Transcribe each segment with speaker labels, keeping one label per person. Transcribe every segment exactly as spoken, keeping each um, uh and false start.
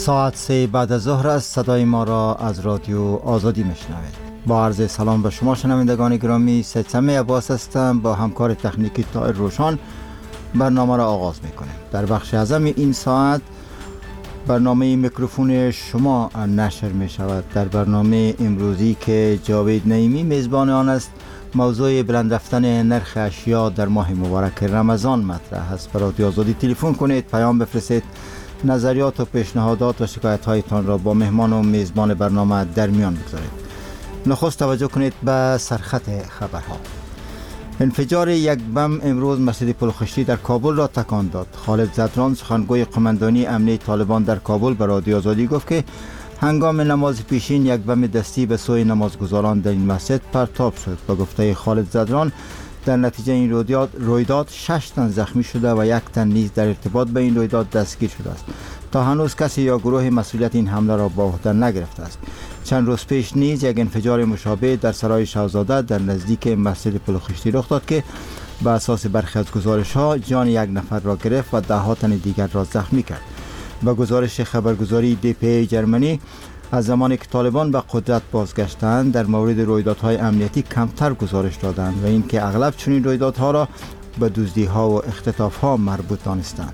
Speaker 1: ساعت سه بعد از ظهر است. صدای ما را از رادیو آزادی میشنوید. با عرض سلام به شما شنوندگان گرامی، سیدسمه عباس هستم. با همکار تکنیکی طاهر روشان برنامه را آغاز میکنیم. در بخش اعظم این ساعت برنامه میکروفون شما نشر می شود. در برنامه امروزی که جاوید نعیمی میزبان آن است، موضوع بلند رفتن نرخ اشیا در ماه مبارک رمضان مطرح است. برای رادیو آزادی تلفن کنید، پیام بفرستید، نظریات و پیشنهادات و شکایت هایتان را با مهمان و میزبان برنامه در میان بگذارید. نخست توجه کنید به سرخط خبرها. انفجار یک بم امروز مسجد پلخشتی در کابل را تکان داد. خالد زدران، سخنگوی قماندانی امنیه طالبان در کابل، به رادیو آزادی گفت که هنگام نماز پیشین یک بم دستی به سوی نمازگزاران در این مسجد پرتاب شد. با گفته خالد زدران، در نتیجه این رویداد رویداد شش تن زخمی شده و یک تن نیز در ارتباط به این رویداد دستگیر شده است. تا هنوز کسی یا گروه مسئولیت این حمله را به عهده نگرفته است. چند روز پیش نیز یک انفجار مشابه در سرای شاهزاده در نزدیک مسجد پلخشتی رخ داد که به اساس برخی از گزارش‌ها جان یک نفر را گرفت و ده ها تن دیگر را زخمی کرد. با گزارش خبرگزاری دی پی ای جرمنی، از زمانی که طالبان به قدرت بازگشتند در مورد رویدادهای امنیتی کمتر گزارش دادند و اینکه اغلب چنین رویدادها را به دزدی‌ها و اختطاف‌ها مربوط دانستند.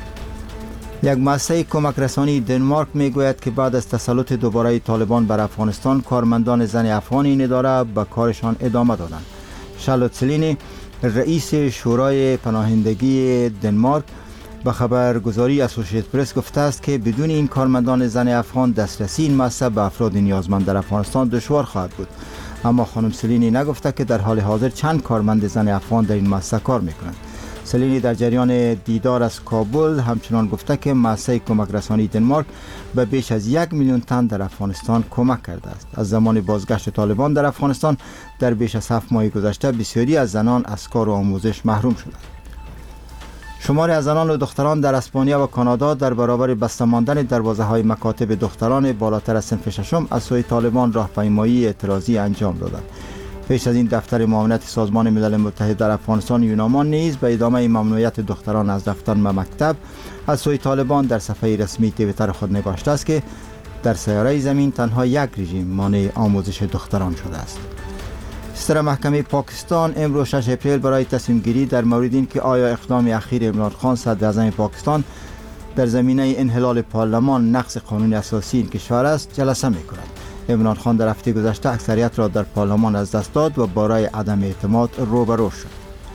Speaker 1: یک مؤسسه کمک رسانی دنمارک میگوید که بعد از تسلط دوباره طالبان بر افغانستان، کارمندان زن افغان این اداره به کارشان ادامه دادند. شارلوت سلینی، رئیس شورای پناهندگی دنمارک، به خبرگزاری اسوسییتد پرس گفته است که بدون این کارمندان زن افغان دسترسی این مؤسسه به افراد نیازمند در افغانستان دشوار خواهد بود. اما خانم سلینی نگفته که در حال حاضر چند کارمند زن افغان در این مؤسسه کار میکنند. سلینی در جریان دیدار از کابل همچنان گفته که مؤسسه کمک رسانی دنمارک به بیش از یک میلیون تن در افغانستان کمک کرده است. از زمان بازگشت طالبان در افغانستان در بیش از هفت ماه گذشته بسیاری از زنان از کار و آموزش محروم شدند. شماری از زنان و دختران در اسپانیا و کانادا در برابر بسته ماندن دروازه‌های مکاتب دختران بالاتر از صنف ششم از سوی طالبان راهپیمایی اعتراضی انجام دادند. پیش از این دفتر معاونت سازمان ملل متحد در افغانستان یونامان نیز به ادامه ممنوعیت دختران از رفتن به مکتب از سوی طالبان در صفحه رسمی توییتر خود نگاشته است که در سیاره زمین تنها یک رژیم مانع آموزش دختران شده است. ستر محکمه پاکستان امروز شش اپریل برای تصمیم گیری در مورد این که آیا اقدام اخیر عمران خان صدر اعظم پاکستان در زمینه انحلال پارلمان نقض قانون اساسی این کشور است جلسه می‌کند. عمران خان در هفته گذشته اکثریت را در پارلمان از دست داد و برای عدم اعتماد روبرو شد.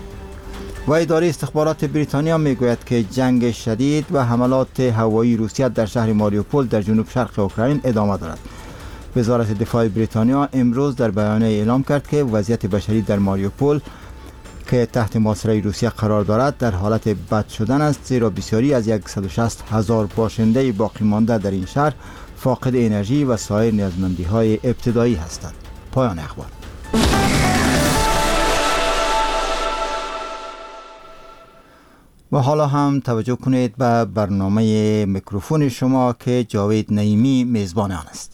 Speaker 1: و اداره استخبارات بریتانیا میگوید که جنگ شدید و حملات هوایی روسیه در شهر ماریوپول در جنوب شرق اوکراین ادامه دارد. وزارت دفاع بریتانیا امروز در بیانیه اعلام کرد که وضعیت بشری در ماریوپول که تحت محاصره روسیه قرار دارد در حالت بد شدن است، زیرا بسیاری از صد و شصت هزار باشنده باقی مانده در این شهر فاقد انرژی و سایر نیازمندی‌های ابتدایی هستند. پایان اخبار. و حالا هم توجه کنید به برنامه میکروفون شما که جاوید نعیمی میزبان آن است.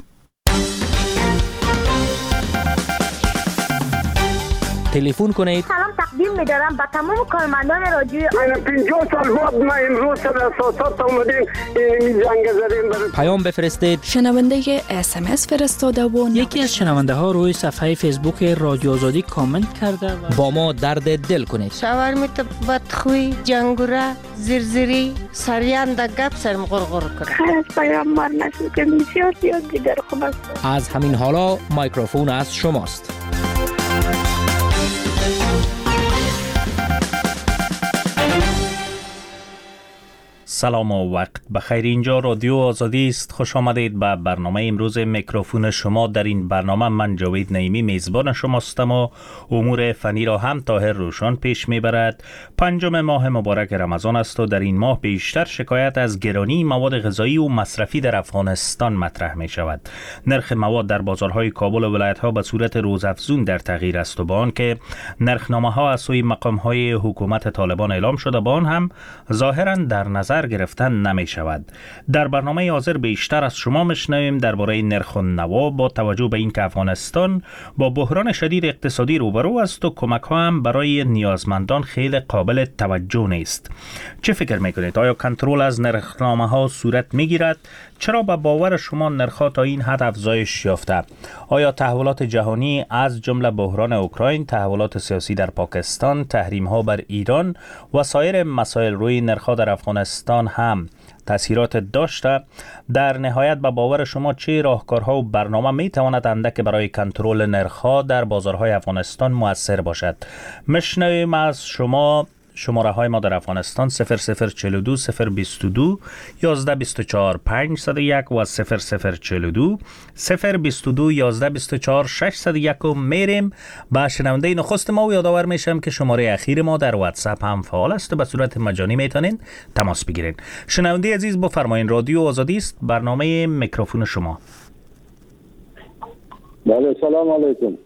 Speaker 2: تلفن کنید.
Speaker 3: سلام تقدیم می‌دارم به تمام کارمندان رادیو.
Speaker 4: من پنجاه سال بعد ما امروز سر اساسات اومدیم این جنگ زدیم برای
Speaker 2: پیام بفرستید.
Speaker 5: شنونده اس ام اس فرستاده و
Speaker 6: یکی از شنونده ها روی صفحه فیسبوک رادیو آزادی کامنت کرده و
Speaker 2: با ما درد دل کنید.
Speaker 7: شاورمیت بدخوی، جنگوره، زرزری، سریان در گپ سرم غرغر کنه.
Speaker 3: خیلی از پیام مار نشد که بسیار زیاد دیگر خوب است.
Speaker 2: از همین حالا میکروفون از شماست.
Speaker 8: سلام و وقت بخیر. اینجا رادیو آزادی است. خوش آمدید به برنامه امروز میکروفون شما. در این برنامه من جاوید نعیمی میزبان شماستم و امور فنی را هم طاهر روشان پیش میبرد. پنجم ماه مبارک رمضان است و در این ماه بیشتر شکایت از گرانی مواد غذایی و مصرفی در افغانستان مطرح می شود. نرخ مواد در بازارهای کابل و ولایت ها به صورت روزافزون در تغییر است و با آن که نرخنامه ها از سوی مقام های حکومت طالبان اعلام شده، با آن هم ظاهرا در نظر نظر گرفتن نمی شود. در برنامه حاضر بیشتر از شما مشنویم درباره نرخ و نوا با توجه به اینکه افغانستان با بحران شدید اقتصادی روبرو است و کمک ها هم برای نیازمندان خیلی قابل توجه نیست. چه فکر میکنید؟ آیا کنترل از نرخنامه ها صورت میگیرد؟ چرا به باور شما نرخ‌ها تا این حد افزایش یافته؟ آیا تحولات جهانی از جمله بحران اوکراین، تحولات سیاسی در پاکستان، تحریم‌ها بر ایران و سایر مسائل روی نرخ‌ها در افغانستان هم تأثیرات داشته؟ در نهایت به باور شما چه راهکارها و برنامه میتواند اندک برای کنترل نرخ‌ها در بازارهای افغانستان مؤثر باشد؟ مشنویم از شما. شماره های ما در افغانستان صفر صفر چهل و دو صفر بیست و دو یازده بیست و چهار پنجصد و یک و صفر صفر چهل و دو صفر بیست و دو یازده بیست و چهار ششصد و یک. میریم با شنونده نخست ما و یادآور میشم که شماره اخیر ما در واتساپ هم فعال است و به صورت مجانی میتونین تماس بگیرین. شنونده عزیز بفرمایین، رادیو آزادی است، برنامه میکروفون شما.
Speaker 9: بله، سلام علیکم.